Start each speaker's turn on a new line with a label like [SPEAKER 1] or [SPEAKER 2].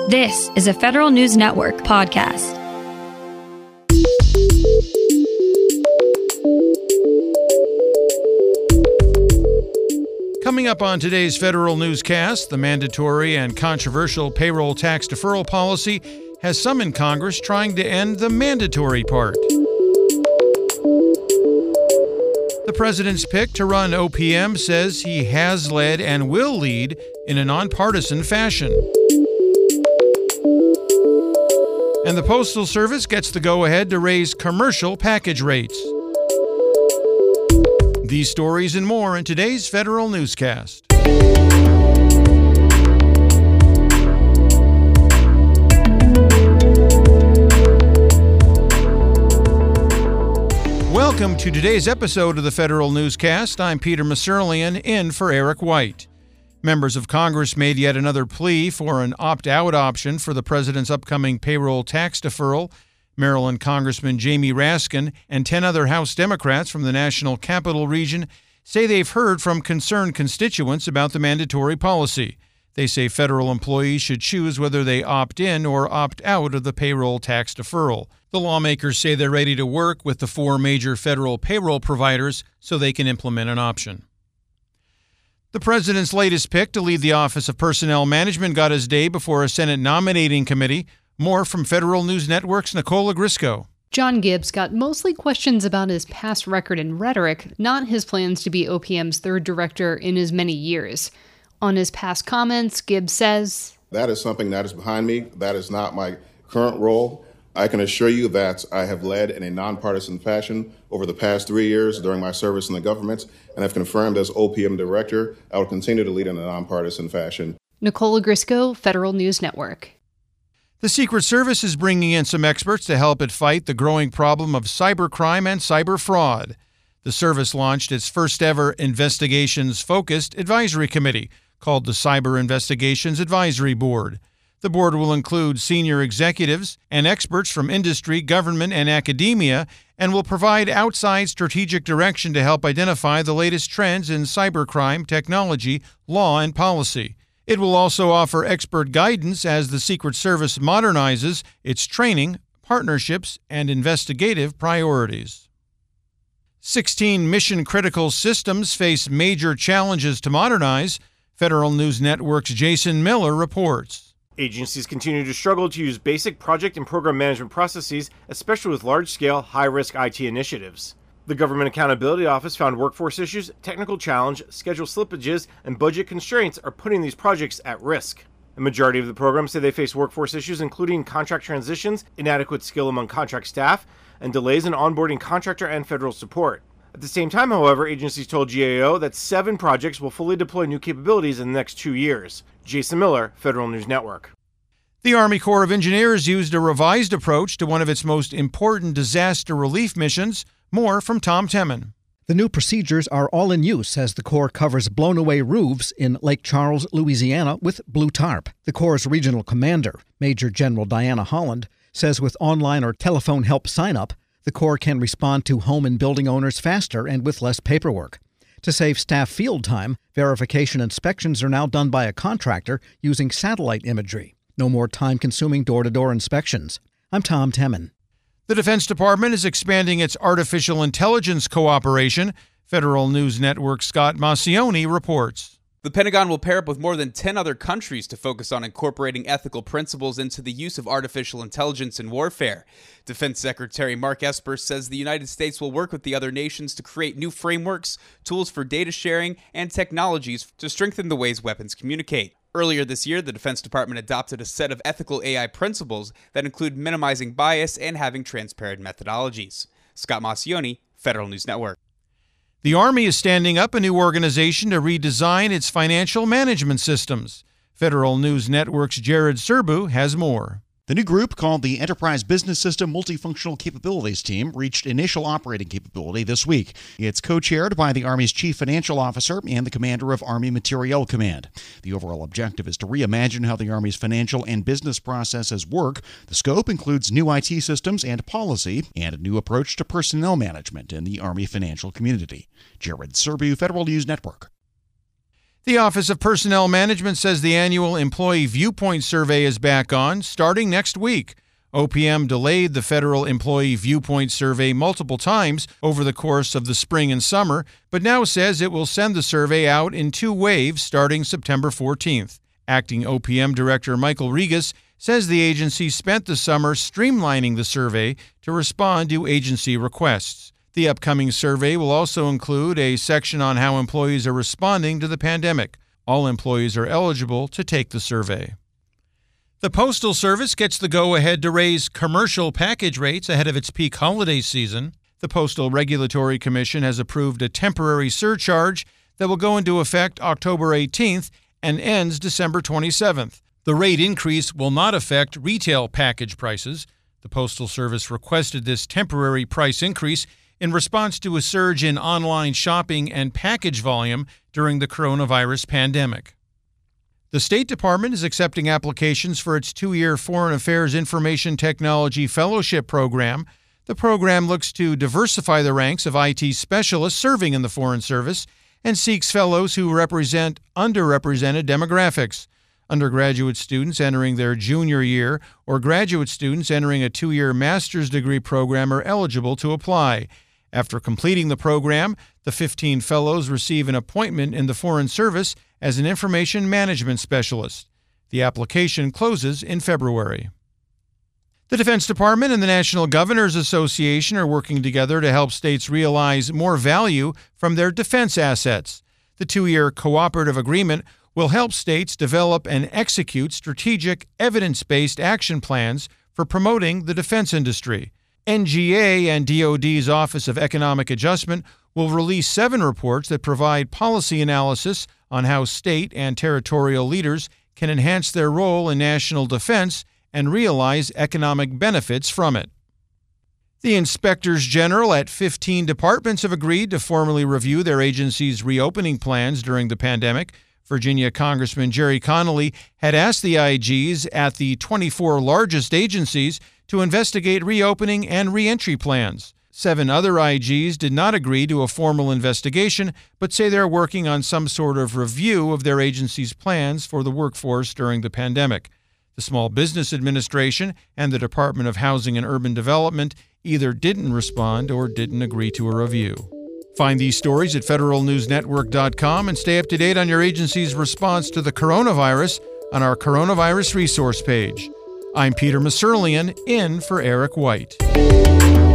[SPEAKER 1] This is a Federal News Network podcast.
[SPEAKER 2] Coming up on today's Federal Newscast, the mandatory and controversial payroll tax deferral policy has some in Congress trying to end the mandatory part. The president's pick to run OPM says he has led and will lead in a nonpartisan fashion. And the Postal Service gets the go-ahead to raise commercial package rates. These stories and more in today's Federal Newscast. Welcome to today's episode of the Federal Newscast. I'm Peter Musurlian, in for Eric White. Members of Congress made yet another plea for an opt-out option for the president's upcoming payroll tax deferral. Maryland Congressman Jamie Raskin and 10 other House Democrats from the National Capital Region say they've heard from concerned constituents about the mandatory policy. They say federal employees should choose whether they opt in or opt out of the payroll tax deferral. The lawmakers say they're ready to work with the 4 major federal payroll providers so they can implement an option. The president's latest pick to lead the Office of Personnel Management got his day before a Senate nominating committee. More from Federal News Network's Nicole Ogrysko.
[SPEAKER 3] John Gibbs got mostly questions about his past record and rhetoric, not his plans to be OPM's third director in as many years. On his past comments, Gibbs says,
[SPEAKER 4] "That is something that is behind me. That is not my current role. I can assure you that I have led in a nonpartisan fashion over the past 3 years during my service in the government, and have confirmed as OPM director, I will continue to lead in a nonpartisan fashion."
[SPEAKER 3] Nicole Ogrysko, Federal News Network.
[SPEAKER 2] The Secret Service is bringing in some experts to help it fight the growing problem of cybercrime and cyber fraud. The service launched its first-ever investigations-focused advisory committee called the Cyber Investigations Advisory Board. The board will include senior executives and experts from industry, government, and academia, and will provide outside strategic direction to help identify the latest trends in cybercrime, technology, law, and policy. It will also offer expert guidance as the Secret Service modernizes its training, partnerships, and investigative priorities. 16 mission-critical systems face major challenges to modernize. Federal News Network's Jason Miller reports.
[SPEAKER 5] Agencies continue to struggle to use basic project and program management processes, especially with large-scale, high-risk IT initiatives. The Government Accountability Office found workforce issues, technical challenge, schedule slippages, and budget constraints are putting these projects at risk. A majority of the programs say they face workforce issues, including contract transitions, inadequate skill among contract staff, and delays in onboarding contractor and federal support. At the same time, however, agencies told GAO that 7 projects will fully deploy new capabilities in the next 2 years. Jason Miller, Federal News Network.
[SPEAKER 2] The Army Corps of Engineers used a revised approach to one of its most important disaster relief missions. More from Tom Temin.
[SPEAKER 6] The new procedures are all in use as the Corps covers blown-away roofs in Lake Charles, Louisiana, with blue tarp. The Corps' regional commander, Major General Diana Holland, says with online or telephone help sign-up, the Corps can respond to home and building owners faster and with less paperwork. To save staff field time, verification inspections are now done by a contractor using satellite imagery. No more time-consuming door-to-door inspections. I'm Tom Temin.
[SPEAKER 2] The Defense Department is expanding its artificial intelligence cooperation. Federal News Network's Scott Maucione reports.
[SPEAKER 7] The Pentagon will pair up with more than 10 other countries to focus on incorporating ethical principles into the use of artificial intelligence in warfare. Defense Secretary Mark Esper says the United States will work with the other nations to create new frameworks, tools for data sharing, and technologies to strengthen the ways weapons communicate. Earlier this year, the Defense Department adopted a set of ethical AI principles that include minimizing bias and having transparent methodologies. Scott Maucione, Federal News Network.
[SPEAKER 2] The Army is standing up a new organization to redesign its financial management systems. Federal News Network's Jared Serbu has more.
[SPEAKER 8] The new group, called the Enterprise Business System Multifunctional Capabilities Team, reached initial operating capability this week. It's co-chaired by the Army's Chief Financial Officer and the Commander of Army Materiel Command. The overall objective is to reimagine how the Army's financial and business processes work. The scope includes new IT systems and policy, and a new approach to personnel management in the Army financial community. Jared Serbu, Federal News Network.
[SPEAKER 2] The Office of Personnel Management says the annual Employee Viewpoint Survey is back on, starting next week. OPM delayed the federal Employee Viewpoint Survey multiple times over the course of the spring and summer, but now says it will send the survey out in 2 waves starting September 14th. Acting OPM Director Michael Regas says the agency spent the summer streamlining the survey to respond to agency requests. The upcoming survey will also include a section on how employees are responding to the pandemic. All employees are eligible to take the survey. The Postal Service gets the go-ahead to raise commercial package rates ahead of its peak holiday season. The Postal Regulatory Commission has approved a temporary surcharge that will go into effect October 18th and ends December 27th. The rate increase will not affect retail package prices. The Postal Service requested this temporary price increase in response to a surge in online shopping and package volume during the coronavirus pandemic. The State Department is accepting applications for its 2-year Foreign Affairs Information Technology Fellowship Program. The program looks to diversify the ranks of IT specialists serving in the Foreign Service and seeks fellows who represent underrepresented demographics. Undergraduate students entering their junior year or graduate students entering a 2-year master's degree program are eligible to apply. After completing the program, the 15 fellows receive an appointment in the Foreign Service as an information management specialist. The application closes in February. The Defense Department and the National Governors Association are working together to help states realize more value from their defense assets. The 2-year cooperative agreement will help states develop and execute strategic, evidence-based action plans for promoting the defense industry. NGA and DoD's Office of Economic Adjustment will release 7 reports that provide policy analysis on how state and territorial leaders can enhance their role in national defense and realize economic benefits from it. The inspectors general at 15 departments have agreed to formally review their agency's reopening plans during the pandemic. Virginia Congressman Jerry Connolly had asked the IGs at the 24 largest agencies to investigate reopening and reentry plans. 7 other IGs did not agree to a formal investigation, but say they're working on some sort of review of their agency's plans for the workforce during the pandemic. The Small Business Administration and the Department of Housing and Urban Development either didn't respond or didn't agree to a review. Find these stories at federalnewsnetwork.com and stay up to date on your agency's response to the coronavirus on our coronavirus resource page. I'm Peter Masurlian, in for Eric White.